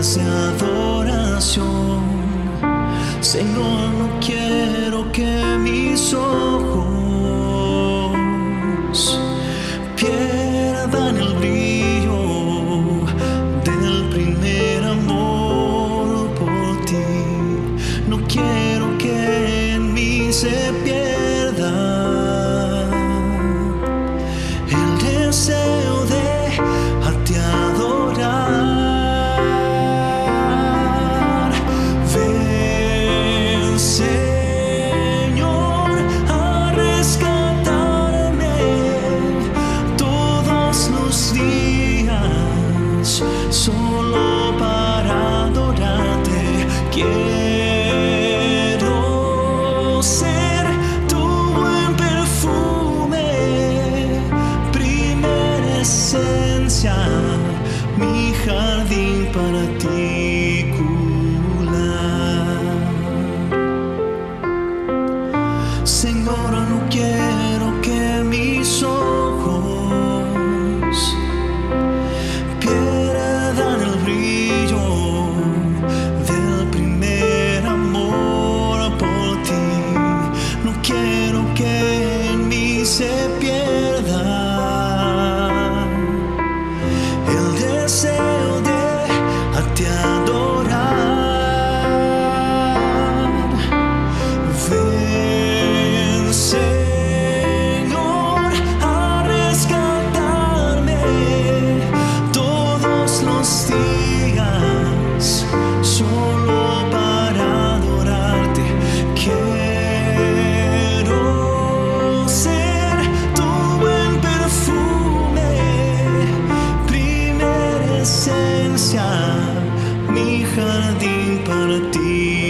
de adoración. Señor, no quiero que mis ojos pierdan el brillo del primer amor por ti. No quiero que en mí se pierda el deseo de a ti adorar. Ven, Señor, a rescatarme todos los días, solo para adorarte. Quiero ser tu buen perfume, primera esencia, mi jardín particular. Señor, no quiero que mis ojos pierdan el brillo del primer amor por ti. No quiero que en mí se pierda el deseo de a ti adorar. Ven, Señor, a rescatarme todos los días, solo para adorarte. Quiero ser tu buen perfume, primera esencia, mi jardín particular.